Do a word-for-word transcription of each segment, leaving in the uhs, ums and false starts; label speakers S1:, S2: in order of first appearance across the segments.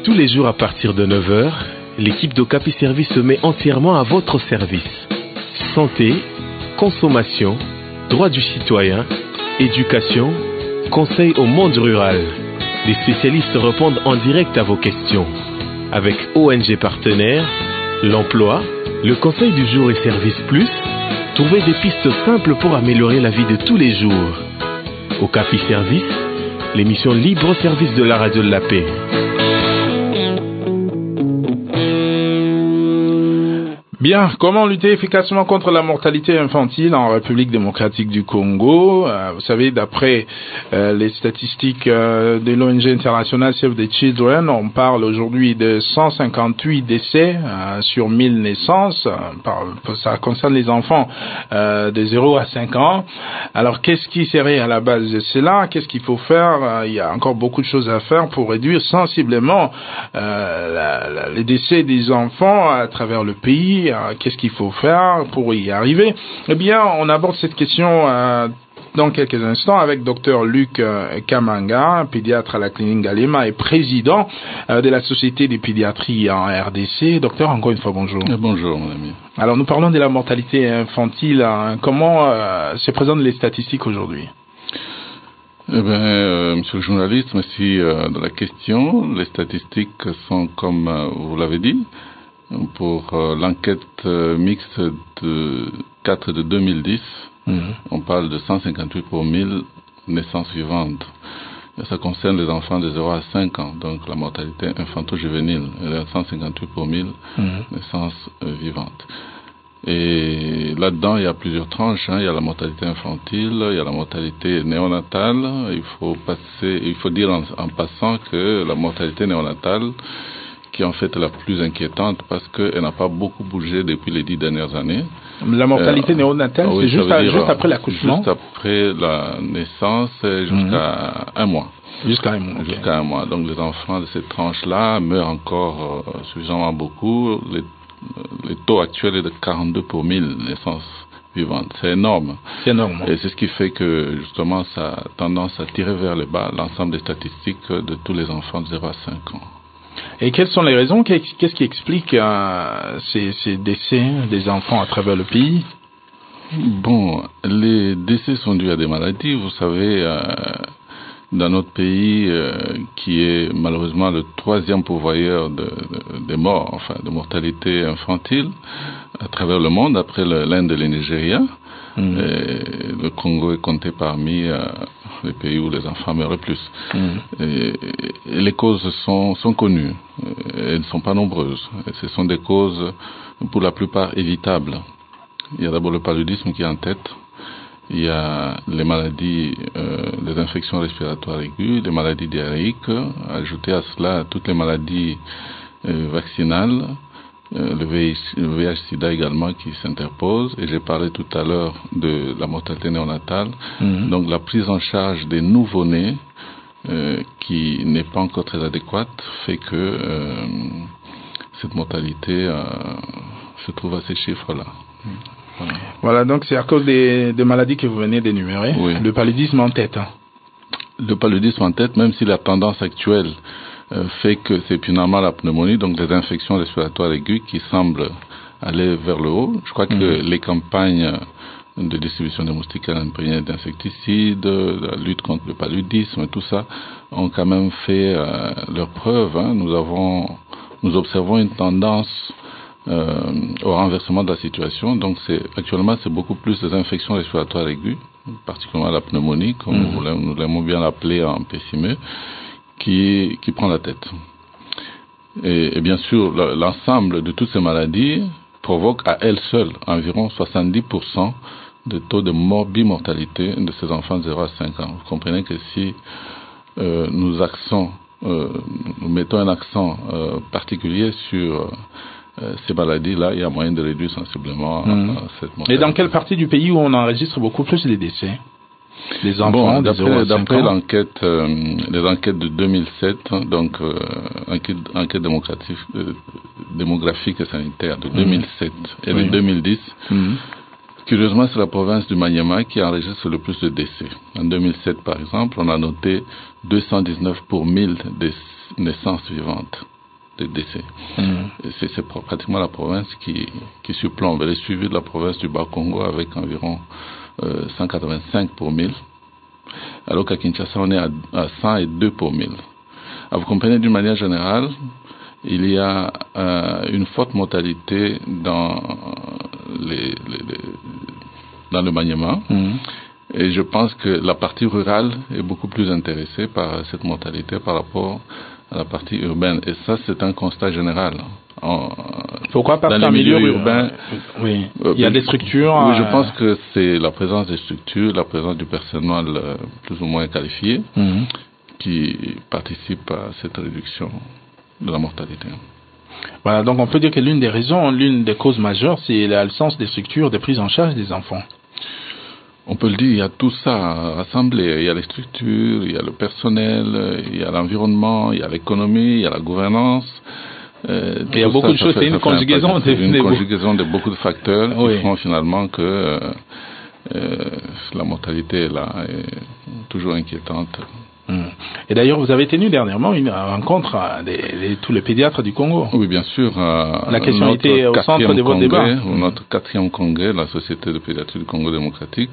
S1: Tous les jours à partir de neuf heures, l'équipe d'Okapi Service se met entièrement à votre service. Santé, consommation, droits du citoyen, éducation, conseil au monde rural. Les spécialistes répondent en direct à vos questions. Avec O N G partenaires, l'emploi, le conseil du jour et Service Plus, trouvez des pistes simples pour améliorer la vie de tous les jours. Okapi Service, l'émission libre au service de la radio de la paix.
S2: Bien, comment lutter efficacement contre la mortalité infantile en République démocratique du Congo? euh, Vous savez, d'après euh, les statistiques euh, de l'O N G internationale Save the Children, on parle aujourd'hui de cent cinquante-huit décès euh, sur mille naissances. Euh, par, ça concerne les enfants euh, de zéro à cinq ans. Alors, qu'est-ce qui serait à la base de cela? Qu'est-ce qu'il faut faire? euh, Il y a encore beaucoup de choses à faire pour réduire sensiblement euh, la, la, les décès des enfants à travers le pays. Qu'est-ce qu'il faut faire pour y arriver? Eh bien, on aborde cette question euh, dans quelques instants avec docteur Luc euh, Kamanga, pédiatre à la clinique Galema et président euh, de la Société des pédiatries en R D C. Docteur, encore une fois, bonjour.
S3: Et bonjour, mon ami.
S2: Alors, nous parlons de la mortalité infantile. Hein. Comment euh, se présentent les statistiques aujourd'hui?
S3: Eh bien, euh, monsieur le journaliste, merci euh, de la question. Les statistiques sont comme euh, vous l'avez dit. Pour euh, l'enquête euh, mixte de quatre de deux mille dix, mmh. on parle de cent cinquante-huit pour mille naissances vivantes. Et ça concerne les enfants de zéro à cinq ans, donc la mortalité infanto-juvénile, elle est à cent cinquante-huit pour mille mmh. naissances euh, vivantes. Et là-dedans, il y a plusieurs tranches. Hein. Il y a la mortalité infantile, il y a la mortalité néonatale. Il faut passer, il faut dire en, en passant que la mortalité néonatale, qui en fait est la plus inquiétante parce qu'elle n'a pas beaucoup bougé depuis les dix dernières années.
S2: La mortalité euh, néonatale, oui, c'est juste, à, dire, juste après l'accouchement?
S3: Juste après la naissance, jusqu'à mmh. un mois.
S2: Jusqu'à un mois.
S3: Jusqu'à okay. un mois. Donc les enfants de cette tranche-là meurent encore euh, suffisamment beaucoup. Les, les taux actuels est de quarante-deux pour mille naissances vivantes. C'est énorme.
S2: C'est énorme.
S3: Et c'est ce qui fait que justement ça a tendance à tirer vers le bas l'ensemble des statistiques de tous les enfants de zéro à cinq ans.
S2: Et quelles sont les raisons? Qu'est-ce qui explique euh, ces, ces décès des enfants à travers le pays?
S3: Bon, les décès sont dus à des maladies. Vous savez, euh, dans notre pays, euh, qui est malheureusement le troisième pourvoyeur de, de, des morts, enfin de mortalité infantile à travers le monde, après l'Inde et le Nigeria. Mmh. Et le Congo est compté parmi euh, les pays où les enfants meurent le plus. Mmh. Et, et les causes sont, sont connues. Elles ne sont pas nombreuses. Et ce sont des causes, pour la plupart, évitables. Il y a d'abord le paludisme qui est en tête. Il y a les maladies, euh, les infections respiratoires aiguës, les maladies diarrhéiques. Ajouter à cela toutes les maladies euh, vaccinales. Euh, le V I H, le V I H sida également qui s'interpose, et j'ai parlé tout à l'heure de la mortalité néonatale. Mmh. Donc la prise en charge des nouveau-nés euh, qui n'est pas encore très adéquate fait que euh, cette mortalité euh, se trouve à ces chiffres-là.
S2: Voilà, voilà, donc c'est à cause des, des maladies que vous venez d'énumérer. Oui. Le paludisme en tête. Hein.
S3: Le paludisme en tête, même si la tendance actuelle Euh, fait que c'est finalement la pneumonie, donc des infections respiratoires aiguës qui semblent aller vers le haut. Je crois mmh. que les campagnes de distribution des moustiquaires imprégnées d'insecticides, la lutte contre le paludisme, tout ça, ont quand même fait euh, leur preuve. Hein. Nous avons, nous observons une tendance euh, au renversement de la situation. Donc c'est, actuellement, c'est beaucoup plus des infections respiratoires aiguës, particulièrement la pneumonie, comme mmh. nous, nous l'aimons bien l'appeler en pessimeux, Qui, qui prend la tête. Et, et bien sûr, le, l'ensemble de toutes ces maladies provoque à elles seules environ soixante-dix pour cent de taux de morbimortalité de ces enfants de zéro à cinq ans. Vous comprenez que si euh, nous, accent, euh, nous mettons un accent euh, particulier sur euh, ces maladies-là, il y a moyen de réduire sensiblement mmh. cette mortalité.
S2: Et dans quelle partie du pays où on enregistre beaucoup plus les décès? Les enfants,
S3: bon, d'après, d'après l'enquête, euh, les enquêtes de deux mille sept, donc euh, enquête, enquête démographique, euh, démographique et sanitaire de mmh. deux mille sept et oui. de deux mille dix, mmh. curieusement, c'est la province du Maniema qui enregistre le plus de décès. En deux mille sept, par exemple, on a noté deux cent dix-neuf pour mille naissances vivantes. de décès.
S2: Mmh.
S3: C'est, c'est pratiquement la province qui, qui surplombe. Elle est suivie de la province du Bas-Congo avec environ euh, cent quatre-vingt-cinq pour mille, alors qu'à Kinshasa, on est à, à cent deux pour mille. Alors, vous comprenez, d'une manière générale, il y a euh, une forte mortalité dans, les, les, les, dans le Maniema. Mmh. Et je pense que la partie rurale est beaucoup plus intéressée par cette mortalité par rapport à la partie urbaine. Et ça, c'est un constat général. En,
S2: Pourquoi parce qu'en milieu urbain, euh, oui, euh, il y a des structures.
S3: Oui,
S2: euh...
S3: je pense que c'est la présence des structures, la présence du personnel euh, plus ou moins qualifié mm-hmm. qui participe à cette réduction de la mortalité.
S2: Voilà, donc on peut dire que l'une des raisons, l'une des causes majeures, c'est l'absence des structures de prise en charge des enfants.
S3: On peut le dire, il y a tout ça rassemblé. Il y a les structures, il y a le personnel, il y a l'environnement, il y a l'économie, il y a la gouvernance.
S2: Euh, il y a beaucoup ça, de choses, fait, c'est une conjugaison,
S3: de, une conjugaison de beaucoup de facteurs oui. qui font finalement que euh, euh, la mortalité est là, est toujours inquiétante.
S2: Hum. Et d'ailleurs, vous avez tenu dernièrement une rencontre de tous les pédiatres du Congo.
S3: Oui, bien sûr. Euh,
S2: la question était au centre de votre débat.
S3: Notre quatrième congrès, la Société de pédiatrie du Congo démocratique,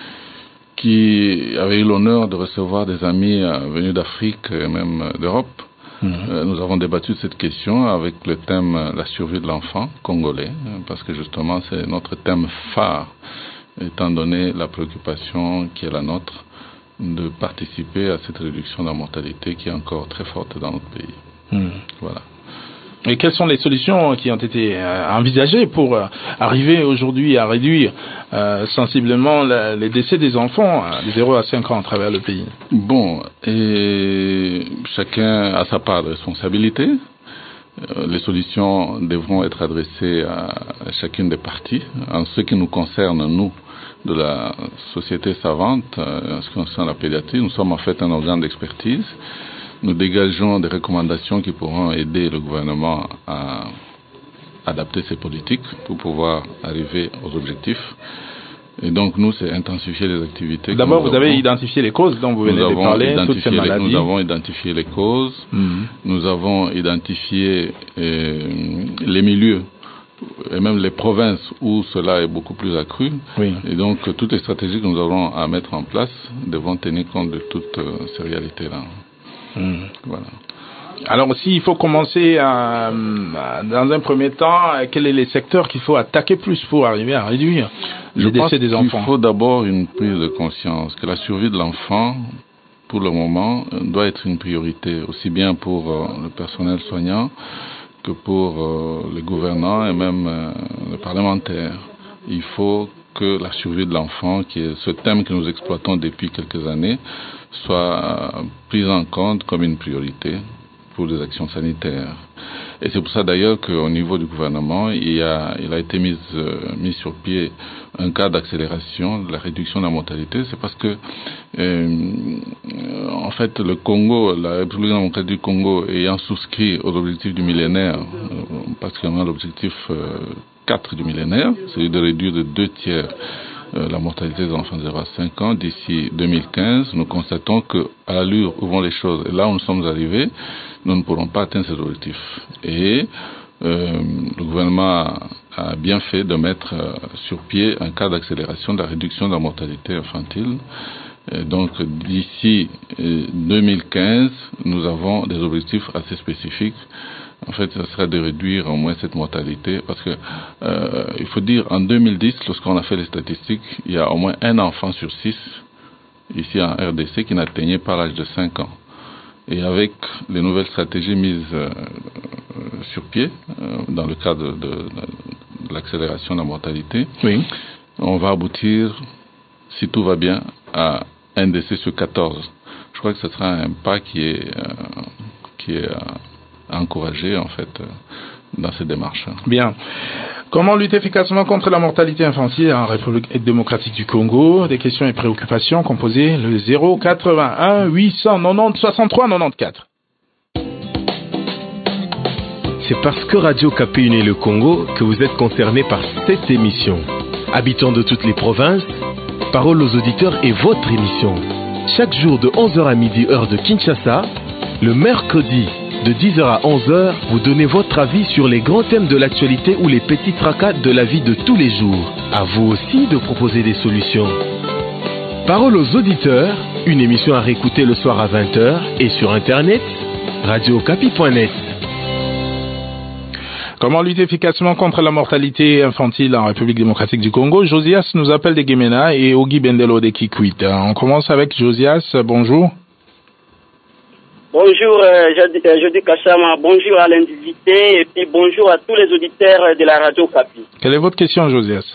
S3: qui avait eu l'honneur de recevoir des amis euh, venus d'Afrique et même euh, d'Europe. Mmh. Euh, nous avons débattu de cette question avec le thème euh, la survie de l'enfant congolais, euh, parce que justement c'est notre thème phare, étant donné la préoccupation qui est la nôtre de participer à cette réduction de la mortalité qui est encore très forte dans notre pays. Mmh. Voilà.
S2: Et quelles sont les solutions qui ont été euh, envisagées pour euh, arriver aujourd'hui à réduire euh, sensiblement la, les décès des enfants euh, de zéro à cinq ans à travers le pays?
S3: Bon, et chacun a sa part de responsabilité. Euh, les solutions devront être adressées à, à chacune des parties. En ce qui nous concerne, nous, de la société savante, euh, en ce qui concerne la pédiatrie, nous sommes en fait un organe d'expertise. Nous dégageons des recommandations qui pourront aider le gouvernement à adapter ses politiques pour pouvoir arriver aux objectifs. Et donc, nous, c'est intensifier les activités.
S2: D'abord, vous avez identifié les causes dont vous venez de parler, toutes ces maladies.
S3: Les, nous avons identifié les causes. Mm-hmm. Nous avons identifié euh, les milieux et même les provinces où cela est beaucoup plus accru. Oui. Et donc, toutes les stratégies que nous aurons à mettre en place devront tenir compte de toutes euh, ces réalités-là. Mmh. Voilà.
S2: Alors aussi, il faut commencer à, à, dans un premier temps, quels sont les secteurs qu'il faut attaquer plus pour arriver à réduire les décès des enfants?
S3: Il faut d'abord une prise de conscience que la survie de l'enfant, pour le moment, doit être une priorité, aussi bien pour euh, le personnel soignant que pour euh, les gouvernants et même euh, les parlementaires. Il faut que la survie de l'enfant, qui est ce thème que nous exploitons depuis quelques années, soit prise en compte comme une priorité pour les actions sanitaires. Et c'est pour ça d'ailleurs qu'au niveau du gouvernement, il, y a, il a été mis, euh, mis sur pied un cas d'accélération de la réduction de la mortalité. C'est parce que, euh, en fait, le Congo, la République démocratique du Congo, ayant souscrit aux objectifs du millénaire, euh, particulièrement l'objectif euh, quatre du millénaire, c'est de réduire de deux tiers euh, la mortalité des enfants de zéro à cinq ans d'ici deux mille quinze, nous constatons que à l'allure où vont les choses, et là où nous sommes arrivés, nous ne pourrons pas atteindre cet objectif. Et euh, le gouvernement a, a bien fait de mettre euh, sur pied un cas d'accélération de la réduction de la mortalité infantile. Et donc d'ici euh, deux mille quinze, nous avons des objectifs assez spécifiques. En fait, ce serait de réduire au moins cette mortalité, parce que euh, il faut dire, en deux mille dix, lorsqu'on a fait les statistiques, il y a au moins un enfant sur six ici en R D C qui n'atteignait pas l'âge de cinq ans. Et avec les nouvelles stratégies mises euh, sur pied, euh, dans le cadre de, de, de l'accélération de la mortalité, oui. On va aboutir, si tout va bien, à un décès sur quatorze. Je crois que ce sera un pas qui est, euh, qui est euh, encouragé en fait euh, dans ces démarches.
S2: Bien. Comment lutter efficacement contre la mortalité infantile en République démocratique du Congo? Des questions et préoccupations, composez le zéro quatre-vingt-un huit cent quatre-vingt-dix soixante-trois quatre-vingt-quatorze.
S1: C'est parce que Radio Okapi unit le Congo que vous êtes concerné par cette émission. Habitants de toutes les provinces, parole aux auditeurs est votre émission. Chaque jour de onze heures à midi heure de Kinshasa, le mercredi De dix heures à onze heures, vous donnez votre avis sur les grands thèmes de l'actualité ou les petits tracas de la vie de tous les jours. À vous aussi de proposer des solutions. Parole aux auditeurs, une émission à réécouter le soir à vingt heures et sur internet, radio okapi point net.
S2: Comment lutter efficacement contre la mortalité infantile en République démocratique du Congo? Josias nous appelle de Guémena et Ogi Bendelo de Kikwit. On commence avec Josias. Bonjour.
S4: Bonjour, euh, Jody Kachama. Bonjour à l'invité et puis bonjour à tous les auditeurs de la radio Okapi.
S2: Quelle est votre question, Josias?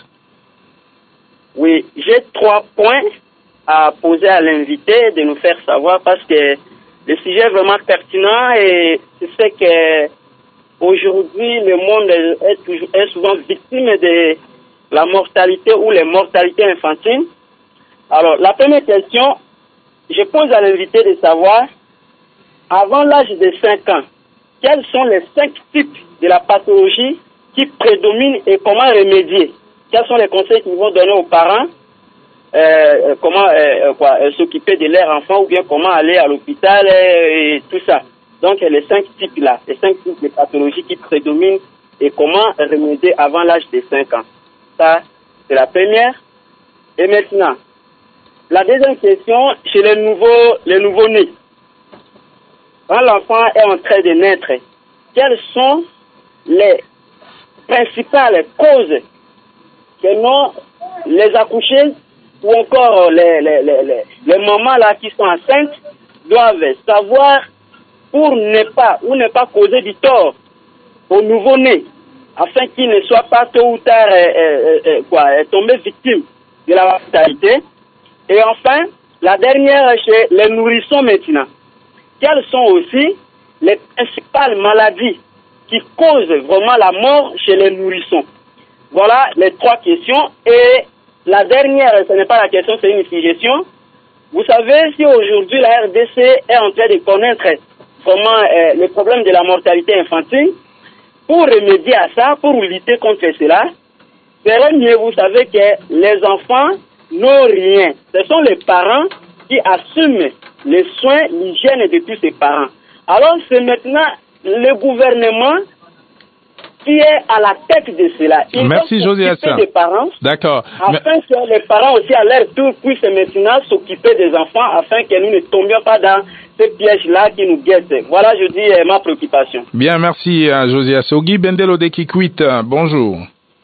S4: Oui, j'ai trois points à poser à l'invité de nous faire savoir parce que le sujet est vraiment pertinent et c'est ce que aujourd'hui, le monde est, toujours, est souvent victime de la mortalité ou les mortalités infantiles. Alors, la première question, je pose à l'invité de savoir, avant l'âge de cinq ans, quels sont les cinq types de la pathologie qui prédominent et comment remédier? Quels sont les conseils qu'ils vont donner aux parents? Euh, comment euh, quoi, euh, s'occuper de leur enfant ou bien comment aller à l'hôpital et, et tout ça. Donc, les cinq types-là, les cinq types de pathologies qui prédominent et comment remédier avant l'âge de cinq ans. Ça, c'est la première. Et maintenant, la deuxième question, chez les nouveaux, les nouveaux-nés. Quand l'enfant est en train de naître, quelles sont les principales causes que non les accouchés ou encore les, les, les, les, les mamans là qui sont enceintes doivent savoir pour ne pas ou ne pas causer du tort au nouveau-né, afin qu'il ne soit pas tôt ou tard euh, euh, euh, quoi, tombé victime de la mortalité. Et enfin, la dernière chez les nourrissons maintenant. Quelles sont aussi les principales maladies qui causent vraiment la mort chez les nourrissons? Voilà les trois questions. Et la dernière, ce n'est pas la question, c'est une suggestion. Vous savez, si aujourd'hui la R D C est en train de connaître vraiment euh, le problème de la mortalité infantile, pour remédier à ça, pour lutter contre cela, c'est mieux, vous savez que les enfants n'ont rien. Ce sont les parents qui assument les soins, l'hygiène de tous ces parents. Alors c'est maintenant le gouvernement qui est à la tête de cela. Il
S2: Merci Josias.
S4: Des parents,
S2: d'accord.
S4: Afin Mais... que les parents aussi à leur tour puissent maintenant s'occuper des enfants afin que nous ne tombions pas dans ces pièges-là qui nous guettent. Voilà, je dis euh, ma préoccupation.
S2: Bien, merci euh, Josias. Ogi Bendelo de Kikwit, euh, bonjour.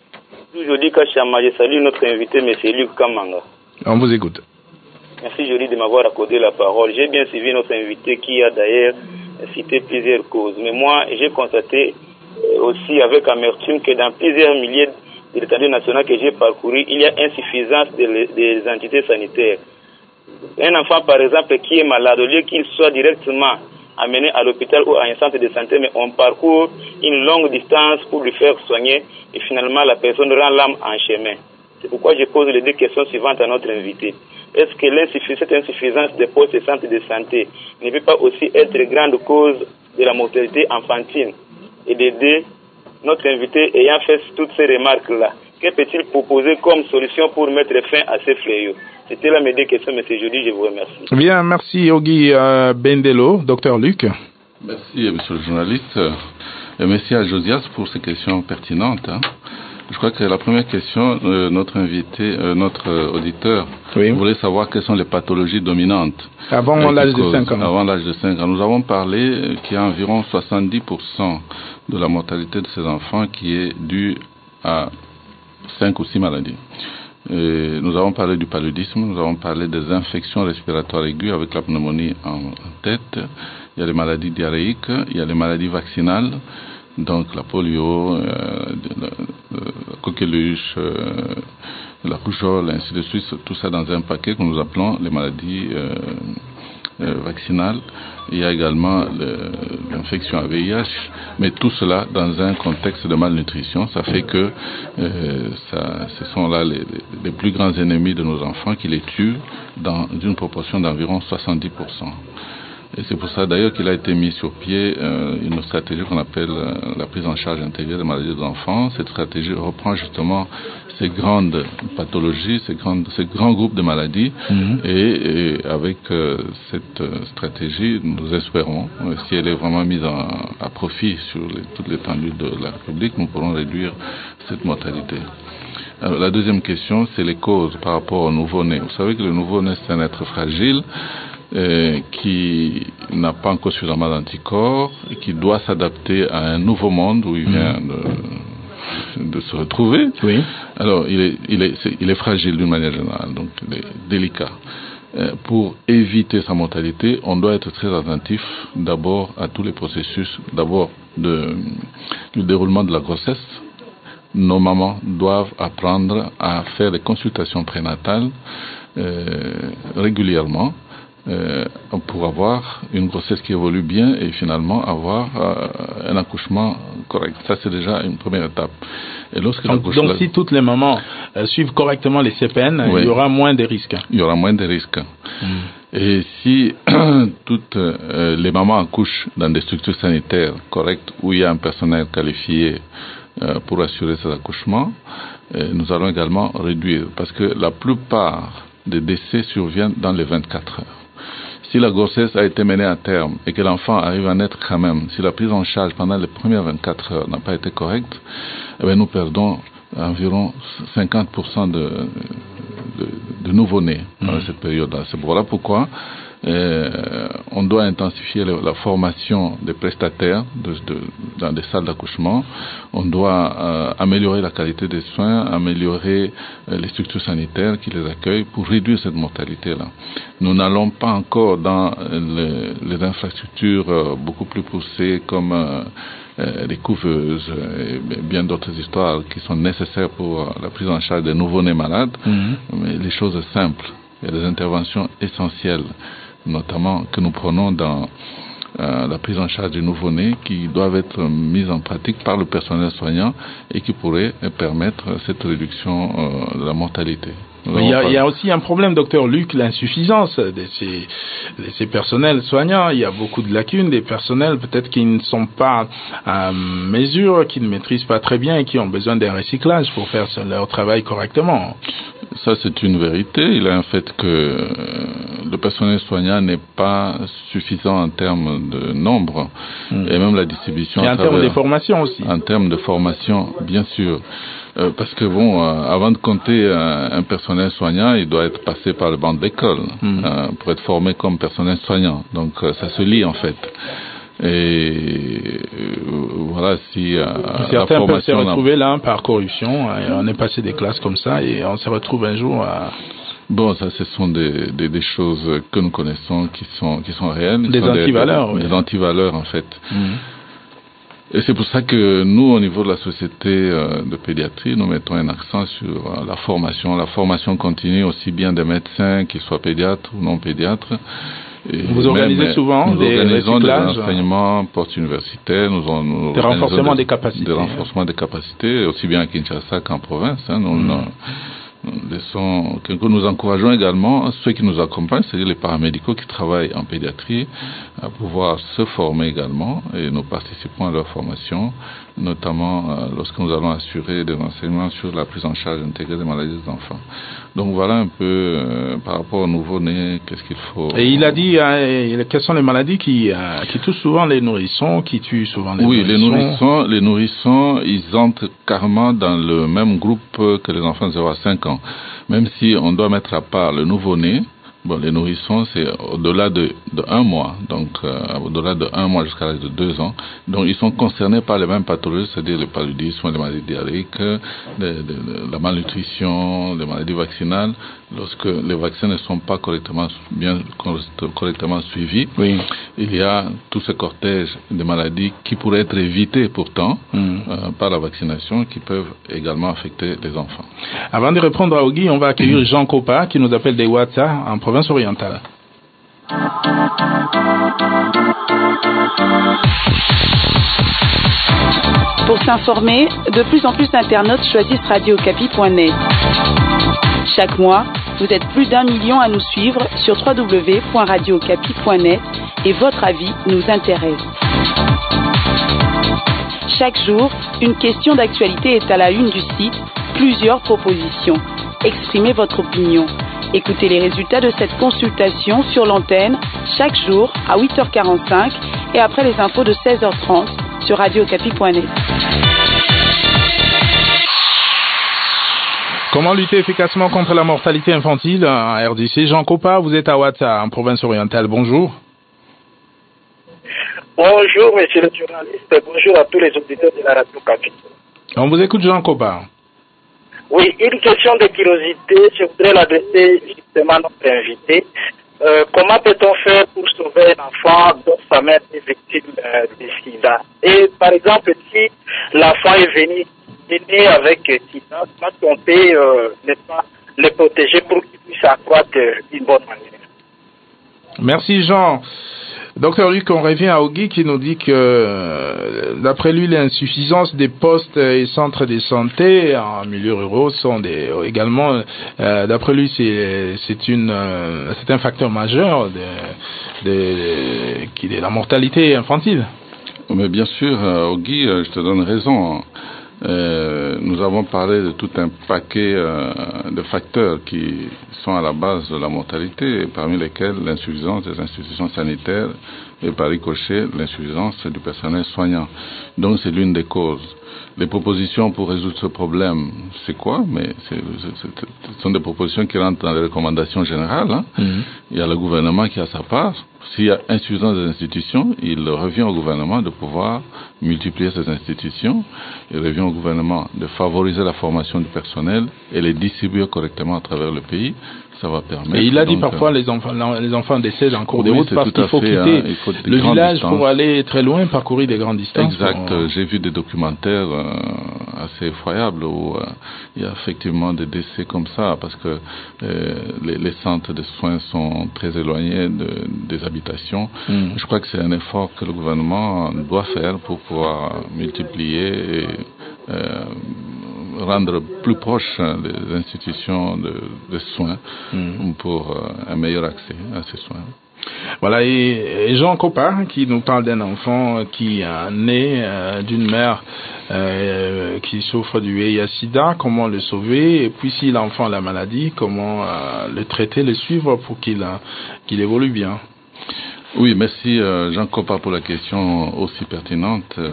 S5: Je dis Kachama, je salue notre invité, M. Luc Kamanga.
S2: On vous écoute.
S5: Merci Jolie de m'avoir accordé la parole. J'ai bien suivi notre invité qui a d'ailleurs cité plusieurs causes. Mais moi, j'ai constaté aussi avec amertume que dans plusieurs milliers de l'étendue nationale que j'ai parcouru, il y a insuffisance des, des entités sanitaires. Un enfant, par exemple, qui est malade, au lieu qu'il soit directement amené à l'hôpital ou à un centre de santé, mais on parcourt une longue distance pour lui faire soigner et finalement la personne rend l'âme en chemin. C'est pourquoi je pose les deux questions suivantes à notre invité. Est-ce que cette insuffisance des postes et centres de santé ne peut pas aussi être grande cause de la mortalité infantile? Et de deux, notre invité ayant fait toutes ces remarques-là, que peut-il proposer comme solution pour mettre fin à ces fléaux? C'était là mes deux questions, M. Joly, je vous remercie.
S2: Bien, merci Ogi euh, Bendelo, docteur Luc.
S3: Merci, monsieur le journaliste. Et merci à Josias pour ces questions pertinentes. Hein. Je crois que la première question, euh, notre invité, euh, notre euh, auditeur, oui. voulait savoir quelles sont les pathologies dominantes.
S2: Avant euh, l'âge de cinq ans.
S3: Avant l'âge de cinq ans. Nous avons parlé euh, qu'il y a environ soixante-dix pour cent de la mortalité de ces enfants qui est due à cinq ou six maladies. Et nous avons parlé du paludisme, nous avons parlé des infections respiratoires aiguës avec la pneumonie en, en tête. Il y a les maladies diarrhéiques, il y a les maladies vaccinales. Donc la polio, euh, la, la coqueluche, euh, la rougeole, ainsi de suite, tout ça dans un paquet que nous appelons les maladies euh, euh, vaccinales. Il y a également le, l'infection à V I H, mais tout cela dans un contexte de malnutrition. Ça fait que euh, ça, ce sont là les, les plus grands ennemis de nos enfants qui les tuent dans une proportion d'environ soixante-dix pour cent. Et c'est pour ça d'ailleurs qu'il a été mis sur pied euh, une stratégie qu'on appelle euh, la prise en charge intégrée des maladies des enfants. Cette stratégie reprend justement ces grandes pathologies, ces, grandes, ces grands groupes de maladies. Mm-hmm. et, et avec euh, cette euh, stratégie, nous espérons, euh, si elle est vraiment mise en, à profit sur les, toute l'étendue de la République, nous pourrons réduire cette mortalité. Alors, la deuxième question, c'est les causes par rapport au nouveau-né. Vous savez que le nouveau-né, c'est un être fragile euh, qui n'a pas encore suffisamment d'anticorps et qui doit s'adapter à un nouveau monde où il vient de, de se retrouver.
S2: Oui.
S3: Alors, il est, il est, c'est, il est fragile d'une manière générale, donc il est délicat. Euh, pour éviter sa mortalité, on doit être très attentif d'abord à tous les processus, d'abord de, du déroulement de la grossesse. Nos mamans doivent apprendre à faire des consultations prénatales euh, régulièrement euh, pour avoir une grossesse qui évolue bien et finalement avoir euh, un accouchement correct. Ça, c'est déjà une première étape. Et lorsque
S2: donc, donc la... si toutes les mamans euh, suivent correctement les C P N, oui, il y aura moins de risques.
S3: Il y aura moins de risques. Mm. Et si toutes euh, les mamans accouchent dans des structures sanitaires correctes où il y a un personnel qualifié Euh, pour assurer cet accouchement, euh, nous allons également réduire, parce que la plupart des décès surviennent dans les vingt-quatre heures. Si la grossesse a été menée à terme et que l'enfant arrive à naître quand même, si la prise en charge pendant les premières vingt-quatre heures n'a pas été correcte, eh bien, nous perdons environ cinquante pour cent de, de, de nouveau-nés dans mmh. cette période-là. C'est voilà pourquoi Euh, on doit intensifier le, la formation des prestataires de, de, dans des salles d'accouchement. On doit euh, améliorer la qualité des soins, améliorer euh, les structures sanitaires qui les accueillent pour réduire cette mortalité-là. Nous n'allons pas encore dans les, les infrastructures euh, beaucoup plus poussées comme euh, euh, les couveuses et bien d'autres histoires qui sont nécessaires pour euh, la prise en charge des nouveau-nés malades. Mm-hmm. Mais les choses simples, il y a des interventions essentielles, notamment que nous prenons dans euh, la prise en charge du nouveau-né, qui doivent être mises en pratique par le personnel soignant et qui pourraient permettre cette réduction euh, de la mortalité.
S2: Il y, a, il y a aussi un problème, docteur Luc, l'insuffisance de ces, de ces personnels soignants. Il y a beaucoup de lacunes, des personnels peut-être qui ne sont pas à mesure, qui ne maîtrisent pas très bien et qui ont besoin d'un recyclage pour faire leur travail correctement.
S3: Ça, c'est une vérité. Il est un fait que le personnel soignant n'est pas suffisant en termes de nombre mmh. et même la distribution.
S2: Et en termes de formation aussi.
S3: En termes de formation, bien sûr. Euh, parce que bon, euh, avant de compter euh, un personnel soignant, il doit être passé par le banc d'école mmh. euh, pour être formé comme personnel soignant. Donc euh, ça se lie en fait. Et euh, voilà, si euh,
S2: certains peuvent se retrouver là par corruption, et on est passé des classes comme ça et on se retrouve un jour à...
S3: Bon, ça, ce sont des, des, des choses que nous connaissons qui sont, qui sont réelles.
S2: Des antivaleurs,
S3: des,
S2: oui.
S3: Des antivaleurs, en fait.
S2: Mmh.
S3: Et c'est pour ça que nous, au niveau de la société euh, de pédiatrie, nous mettons un accent sur euh, la formation, la formation continue aussi bien des médecins, qu'ils soient pédiatres ou non pédiatres.
S2: Et vous organisez même, souvent
S3: nous
S2: des
S3: organisons des
S2: recyclages,
S3: enseignements post-universitaires, nous, nous
S2: des renforcements des, des capacités,
S3: des renforcements des capacités, aussi bien à Kinshasa qu'en province. Hein, nous, mmh. nous, laissons, que nous encourageons également ceux qui nous accompagnent, c'est-à-dire les paramédicaux qui travaillent en pédiatrie, à pouvoir se former également, et nous participons à leur formation, notamment euh, lorsque nous allons assurer des renseignements sur la prise en charge intégrée des maladies des enfants. Donc voilà un peu euh, par rapport aux nouveau-nés, qu'est-ce qu'il faut...
S2: Et il a dit, euh, quelles sont les maladies qui, euh, qui touchent souvent les nourrissons, qui tuent souvent les
S3: oui,
S2: nourrissons?
S3: Oui, les nourrissons, les nourrissons, ils entrent carrément dans le même groupe que les enfants de zéro à cinq ans. Même si on doit mettre à part le nouveau-né, bon, les nourrissons, c'est au-delà de, de un mois, donc euh, au-delà de un mois jusqu'à l'âge de deux ans. Donc ils sont concernés par les mêmes pathologies, c'est-à-dire le paludisme, les maladies diarrhéiques, les, les, la malnutrition, les maladies vaccinales. Lorsque les vaccins ne sont pas correctement bien correctement suivis, oui. il y a tout ce cortège de maladies qui pourraient être évitées pourtant mmh. euh, par la vaccination, qui peuvent également affecter les enfants.
S2: Avant de répondre à Ogi, on va accueillir Jean Copa qui nous appelle des Ouattara en province orientale.
S6: Pour s'informer, de plus en plus d'internautes choisissent radio okapi point net. Chaque mois, Vous êtes plus d'un million à nous suivre sur w w w point radio okapi point net et votre avis nous intéresse. Chaque jour, une question d'actualité est à la une du site, plusieurs propositions. Exprimez votre opinion. Écoutez les résultats de cette consultation sur l'antenne chaque jour à huit heures quarante-cinq et après les infos de seize heures trente sur radio okapi point net.
S2: Comment lutter efficacement contre la mortalité infantile en R D C? Jean Kopa, vous êtes à Ouatta, en province orientale. Bonjour.
S7: Bonjour, monsieur le journaliste. Bonjour à tous les auditeurs de la radio Okapi.
S2: On vous écoute, Jean Kopa.
S7: Oui, une question de curiosité. Je voudrais l'adresser justement à notre invité. Euh, comment peut-on faire pour sauver un enfant dont sa mère est victime euh, de sida? Et par exemple, si l'enfant est venu est né avec sida, comment on peut euh, ne pas le protéger pour qu'il puisse accroître d'une bonne manière?
S2: Merci, Jean. Docteur Luc, on revient à Ogui qui nous dit que, d'après lui, l'insuffisance des postes et centres de santé en milieu ruraux sont des, également, euh, d'après lui, c'est, c'est une, euh, c'est un facteur majeur de, de, qui est la mortalité infantile.
S3: Mais bien sûr, Ogui, je te donne raison. Euh, nous avons parlé de tout un paquet euh, de facteurs qui sont à la base de la mortalité, parmi lesquels l'insuffisance des institutions sanitaires et par ricochet l'insuffisance du personnel soignant. Donc c'est l'une des causes. Les propositions pour résoudre ce problème, c'est quoi? Mais c'est, c'est, ce sont des propositions qui rentrent dans les recommandations générales. Hein. Mm-hmm. Il y a le gouvernement qui a sa part. S'il y a insuffisance des institutions, il revient au gouvernement de pouvoir multiplier ces institutions. Il revient au gouvernement de favoriser la formation du personnel et les distribuer correctement à travers le pays. Ça va permettre.
S2: Et il a dit
S3: donc,
S2: parfois les enfants, les enfants décèdent en cours
S3: oui,
S2: de route parce qu'il faut
S3: fait,
S2: quitter
S3: hein, il faut
S2: le village
S3: distances.
S2: pour aller très loin, parcourir des grandes distances.
S3: Exact.
S2: Pour...
S3: J'ai vu des documentaires euh, assez effroyables où euh, il y a effectivement des décès comme ça parce que euh, les, les centres de soins sont très éloignés de, des habitations. Mm. Je crois que c'est un effort que le gouvernement doit faire pour pouvoir multiplier et euh, rendre plus proche les institutions de, de soins mmh. pour euh, un meilleur accès à ces soins.
S2: Voilà, et, et Jean Kopa qui nous parle d'un enfant qui est né euh, d'une mère euh, qui souffre du V I H sida, comment le sauver, et puis si l'enfant a la maladie, comment euh, le traiter, le suivre pour qu'il, euh, qu'il évolue bien.
S3: Oui, merci euh, Jean Kopa pour la question aussi pertinente. Euh,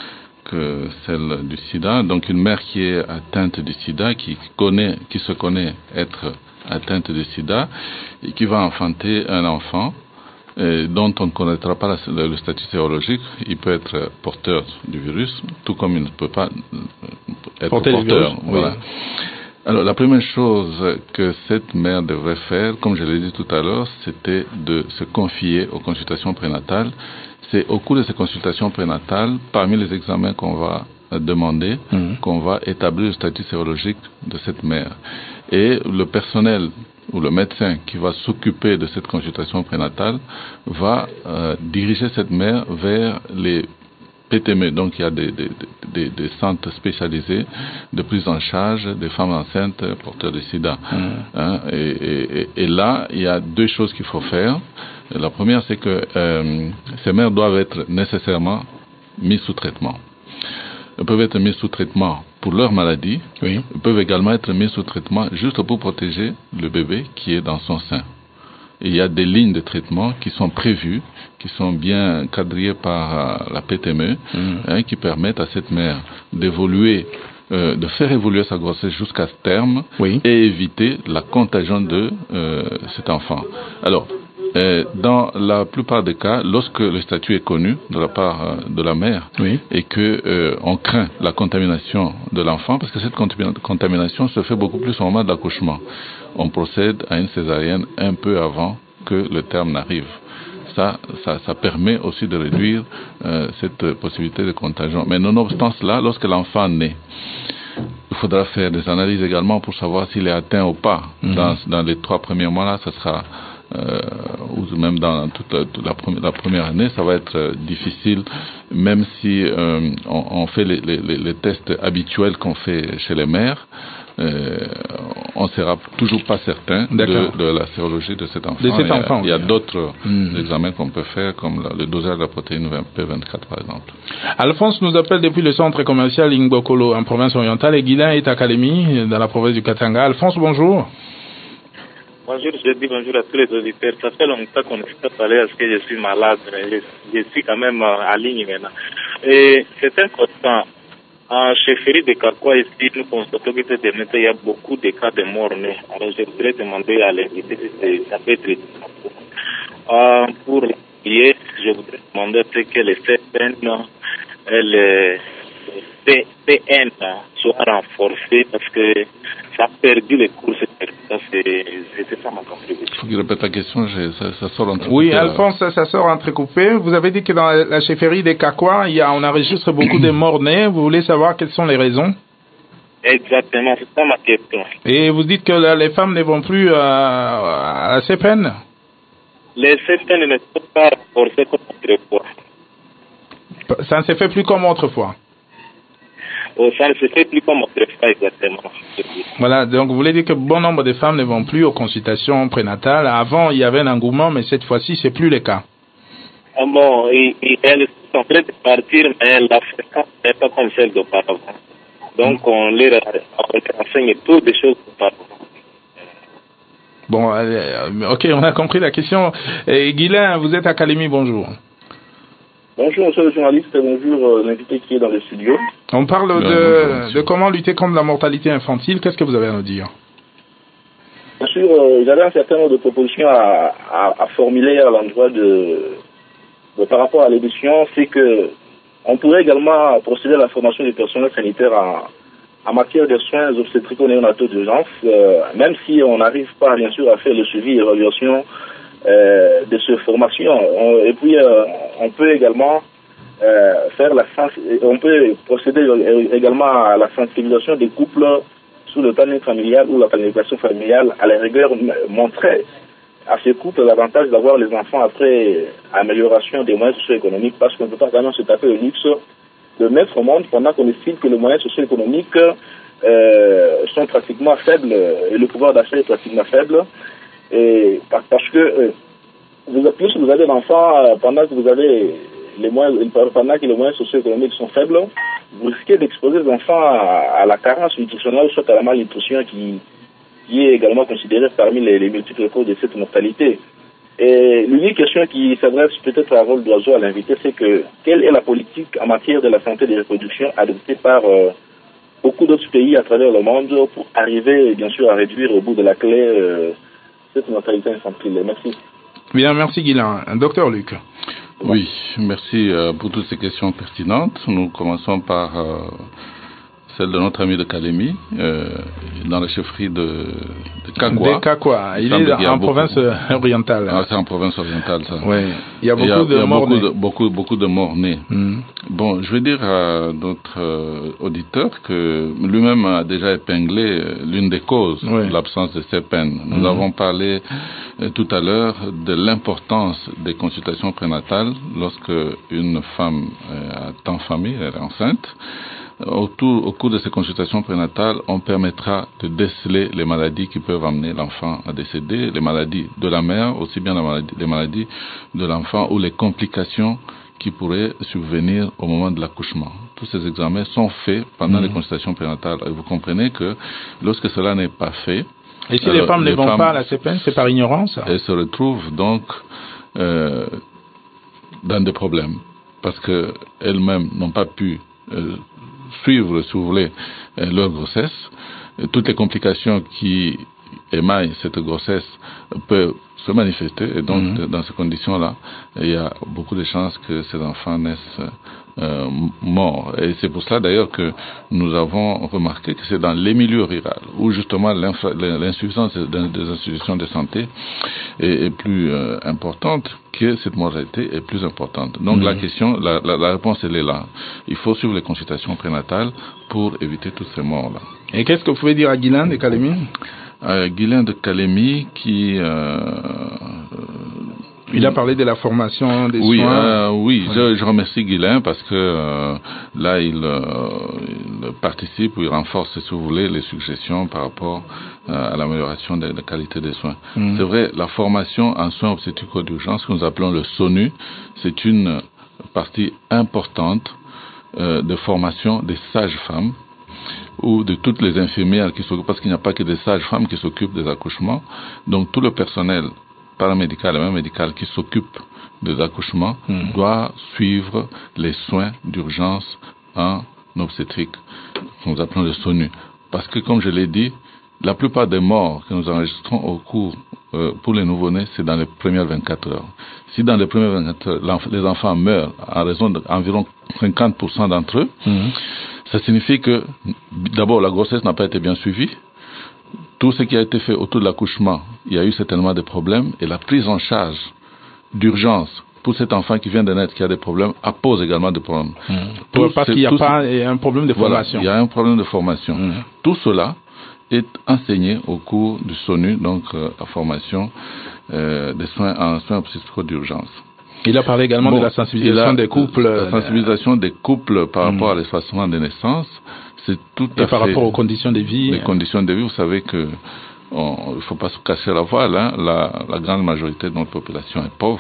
S3: que celle du sida. Donc une mère qui est atteinte du sida, qui connaît, qui se connaît être atteinte du sida et qui va enfanter un enfant et dont on ne connaîtra pas la, le, le statut sérologique, il peut être porteur du virus, tout comme il ne peut pas être
S2: porter
S3: porteur.
S2: Virus,
S3: voilà.
S2: Oui.
S3: Alors la première chose que cette mère devrait faire, comme je l'ai dit tout à l'heure, c'était de se confier aux consultations prénatales. C'est au cours de ces consultations prénatales, parmi les examens qu'on va demander, mmh. qu'on va établir le statut sérologique de cette mère. Et le personnel ou le médecin qui va s'occuper de cette consultation prénatale va euh, diriger cette mère vers les P T M E. Donc il y a des, des, des, des centres spécialisés de prise en charge des femmes enceintes porteurs de sida. Mmh. Hein, et, et, et là, il y a deux choses qu'il faut faire. La première, c'est que euh, ces mères doivent être nécessairement mises sous traitement. Elles peuvent être mises sous traitement pour leur maladie. Oui. Elles peuvent également être mises sous traitement juste pour protéger le bébé qui est dans son sein. Et il y a des lignes de traitement qui sont prévues, qui sont bien quadrillées par euh, la P T M E, mmh. hein, qui permettent à cette mère d'évoluer, euh, de faire évoluer sa grossesse jusqu'à ce terme oui. et éviter la contagion de euh, cet enfant. Alors, Euh, dans la plupart des cas, lorsque le statut est connu de la part euh, de la mère oui. et que euh, on craint la contamination de l'enfant, parce que cette contamination se fait beaucoup plus au moment de l'accouchement, on procède à une césarienne un peu avant que le terme n'arrive. Ça, ça, ça permet aussi de réduire euh, cette possibilité de contagion. Mais nonobstant cela, lorsque l'enfant naît, il faudra faire des analyses également pour savoir s'il est atteint ou pas. Mm-hmm. Dans, dans les trois premiers mois-là, ça sera Euh, ou même dans toute, la, toute la, première, la première année, ça va être euh, difficile même si euh, on, on fait les, les, les tests habituels qu'on fait chez les mères, euh, on ne sera toujours pas certain de, de la sérologie de cet enfant.
S2: De cet enfant
S3: il y a,
S2: oui.
S3: il y a d'autres
S2: mmh.
S3: examens qu'on peut faire, comme la, le dosage de la protéine P vingt-quatre par exemple.
S2: Alphonse nous appelle depuis le centre commercial Ingbokolo en province orientale et Guilain est à Kalemi dans la province du Katanga. Alphonse, bonjour.
S8: Bonjour, je dis bonjour à tous les auditeurs. Ça fait longtemps qu'on ne s'est pas parlé parce que je suis malade. Je, je suis quand même à ligne maintenant. Et c'est un constant. En chefferie de Kakwa, ici, nous constatons que cette année, il y a beaucoup de cas de morts-nés. Alors, je voudrais demander à l'invité si ça peut être euh, pour lier, je voudrais demander que les C P N et les P N soient renforcés parce que ça a perdu les cours. C'est ça ma contribution.
S3: Il faut qu'il répète la question, ça, ça sort entrecoupé.
S2: Oui, Alphonse, ça, ça sort entrecoupé. Vous avez dit que dans la chefferie des Kakwa, il y a, on enregistre beaucoup de morts-nés. Vous voulez savoir quelles sont les raisons?
S8: Exactement, c'est ça ma question.
S2: Et vous dites que là, les femmes ne vont plus euh, à la C P N?
S8: Les C P N ne sont pas renforcés comme autrefois.
S2: Ça ne se fait plus comme autrefois?
S8: Oh, ça ne se fait plus comme autrefois, exactement.
S2: Voilà, donc vous voulez dire que bon nombre de femmes ne vont plus aux consultations prénatales. Avant, il y avait un engouement, mais cette fois-ci, c'est plus le cas.
S8: Ah bon, et, et elles sont en train de partir, mais la fréquence n'est pas comme celle d'auparavant. Donc, mmh. on les enseigne toutes des choses d'auparavant.
S2: Bon, euh, ok, on a compris la question. Et Guilain, vous êtes à Kalemi, bonjour.
S9: Bonjour, monsieur le journaliste, et bonjour euh, l'invité qui est dans le studio.
S2: On parle
S3: non,
S2: de,
S3: non,
S2: de comment lutter contre la mortalité infantile. Qu'est-ce que vous avez à nous dire?
S9: Bien sûr, euh, j'avais un certain nombre de propositions à, à, à formuler à l'endroit de, de par rapport à l'émission. C'est que on pourrait également procéder à la formation du personnel sanitaire en, en matière de soins obstétrico-néonataux d'urgence, euh, même si on n'arrive pas, bien sûr, à faire le suivi et l'évaluation Euh, de ces formations. On, et puis, euh, on peut également euh, faire la on peut procéder également à la sensibilisation des couples sous le planning familial ou la planification familiale, à la rigueur, montrer à ces couples l'avantage d'avoir les enfants après amélioration des moyens socio-économiques, parce qu'on ne peut pas vraiment se taper le luxe de mettre au monde pendant qu'on estime que les moyens socio-économiques euh, sont pratiquement faibles et le pouvoir d'achat est pratiquement faible. Et parce que euh, vous, plus vous avez d'enfants euh, pendant que vous avez les moyens, pendant que les moyens socio-économiques sont faibles, vous risquez d'exposer les enfants à, à la carence nutritionnelle, soit à la malnutrition qui, qui est également considérée parmi les, les multiples causes de cette mortalité. Et l'unique question qui s'adresse peut-être à Rôle d'Oiseau à l'invité, c'est que quelle est la politique en matière de la santé des reproductions adoptée par euh, beaucoup d'autres pays à travers le monde pour arriver bien sûr à réduire au bout de la clé euh, cette mortalité infantile. Merci.
S2: Bien, merci Guilain. Docteur Luc.
S3: Oui, merci euh, pour toutes ces questions pertinentes. Nous commençons par euh, celle de notre ami de Kalemi, euh, dans la chefferie de, de Kakwa.
S2: De Kakwa, il est en beaucoup, province orientale.
S3: Ah, c'est en province orientale, ça.
S2: Oui, il y a beaucoup il y a, de
S3: il y a
S2: morts
S3: beaucoup
S2: nés.
S3: De, beaucoup, beaucoup de morts nés.
S2: Mm.
S3: Bon, je vais dire à notre euh, auditeur que lui-même a déjà épinglé l'une des causes oui. de l'absence de C P N. Nous mm. avons parlé euh, tout à l'heure de l'importance des consultations prénatales lorsque une femme euh, est en famille, elle est enceinte. Autour, au cours de ces consultations prénatales, on permettra de déceler les maladies qui peuvent amener l'enfant à décéder, les maladies de la mère, aussi bien la maladie, les maladies de l'enfant ou les complications qui pourraient survenir au moment de l'accouchement. Tous ces examens sont faits pendant mmh. les consultations prénatales. Et vous comprenez que lorsque cela n'est pas fait...
S2: Et si euh, les femmes ne vont femmes, pas à la C P N, c'est par ignorance?
S3: Elles se retrouvent donc euh, dans des problèmes parce qu'elles-mêmes n'ont pas pu... Euh, suivre, si vous voulez, euh, leur grossesse. Et toutes les complications qui émaillent cette grossesse peuvent se manifester. Et donc, mmh. dans ces conditions-là, il y a beaucoup de chances que ces enfants naissent euh, morts. Et c'est pour cela, d'ailleurs, que nous avons remarqué que c'est dans les milieux ruraux où, justement, l'insuffisance des institutions de santé est, est plus euh, importante, que cette mortalité est plus importante. Donc, mmh. la question, la, la, la réponse, elle est là. Il faut suivre les consultations prénatales pour éviter toutes ces morts-là.
S2: Et qu'est-ce que vous pouvez dire à Guilain de Kalemi?
S3: Euh, Guilain de Kalemi qui euh,
S2: Il a parlé de la formation des
S3: oui,
S2: soins.
S3: Euh, oui, oui. Je, je remercie Guylain parce que euh, là, il, euh, il participe ou il renforce, si vous voulez, les suggestions par rapport euh, à l'amélioration de la qualité des soins. Mmh. C'est vrai, la formation en soins obstétricaux d'urgence, que nous appelons le SONU, c'est une partie importante euh, de formation des sages-femmes ou de toutes les infirmières qui s'occupent, parce qu'il n'y a pas que des sages-femmes qui s'occupent des accouchements. Donc tout le personnel paramédical et même médical qui s'occupe des accouchements mmh. doit suivre les soins d'urgence en obstétrique, que nous appelons le SONU. Parce que, comme je l'ai dit, la plupart des morts que nous enregistrons au cours euh, pour les nouveau-nés, c'est dans les premières vingt-quatre heures. Si dans les premières vingt-quatre heures, les enfants meurent à raison d'environ cinquante pour cent d'entre eux, mmh. ça signifie que, d'abord, la grossesse n'a pas été bien suivie. Tout ce qui a été fait autour de l'accouchement, il y a eu certainement des problèmes, et la prise en charge d'urgence pour cet enfant qui vient de naître, qui a des problèmes, pose également des problèmes.
S2: Mmh. Tout, parce qu'il n'y a pas ce... un problème de formation.
S3: Voilà, il y a un problème de formation. Mmh. Tout cela est enseigné au cours du SONU, donc euh, la formation euh, des soins en soins obstétricaux d'urgence.
S2: Il a parlé également bon, de la sensibilisation des couples.
S3: La sensibilisation des couples par rapport mmh. à l'espacement des naissances. C'est tout
S2: et
S3: à
S2: par
S3: fait
S2: rapport aux conditions de vie.
S3: Les conditions de vie, vous savez que il ne faut pas se casser la voile. Hein, la, la grande majorité de notre population est pauvre.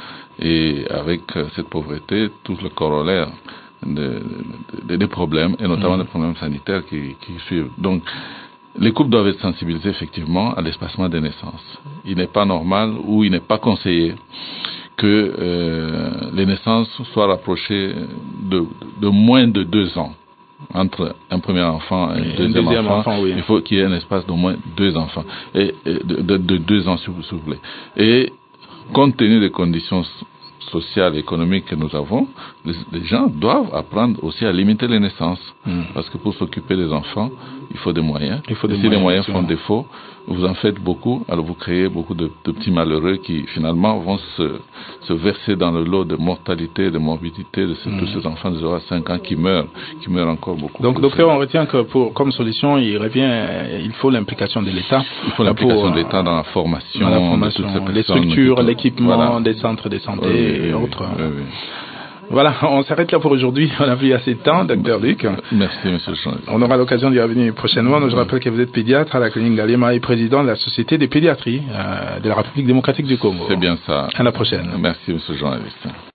S3: Et avec cette pauvreté, tout le corollaire des de, de problèmes, et notamment mmh. des problèmes sanitaires qui, qui suivent. Donc, les couples doivent être sensibilisés effectivement à l'espacement des naissances. Il n'est pas normal ou il n'est pas conseillé que euh, les naissances soient rapprochées de, de moins de deux ans. Entre un premier enfant et un deuxième, deuxième enfant, enfant oui. il faut qu'il y ait un espace d'au moins deux enfants, et, et de, de, de deux ans si vous, si vous voulez. Et compte tenu des conditions sociales et économiques que nous avons, les, les gens doivent apprendre aussi à limiter les naissances, mmh. parce que pour s'occuper des enfants, il faut des moyens. Il faut des et si moyens, les moyens font défaut, vous en faites beaucoup, alors vous créez beaucoup de, de petits malheureux qui finalement vont se, se verser dans le lot de mortalité, de morbidité de ces, mmh. tous ces enfants de zéro à cinq ans qui meurent, qui meurent encore beaucoup.
S2: Donc, docteur, on retient que pour, comme solution, il revient, il faut l'implication de l'État.
S3: Il faut l'implication pour, de l'État dans la formation,
S2: dans la formation de toutes ces personnes, les structures, l'équipement voilà. des centres de santé oui, et oui, autres. Oui, oui. Voilà, on s'arrête là pour aujourd'hui. On a vu assez de temps, docteur Luc.
S3: Merci, monsieur Jean.
S2: On aura l'occasion d'y revenir prochainement. Je rappelle que vous êtes pédiatre à la clinique Galema et président de la Société de pédiatrie euh, de la République démocratique du Congo.
S3: C'est bien ça.
S2: À la prochaine.
S3: Merci, monsieur journaliste.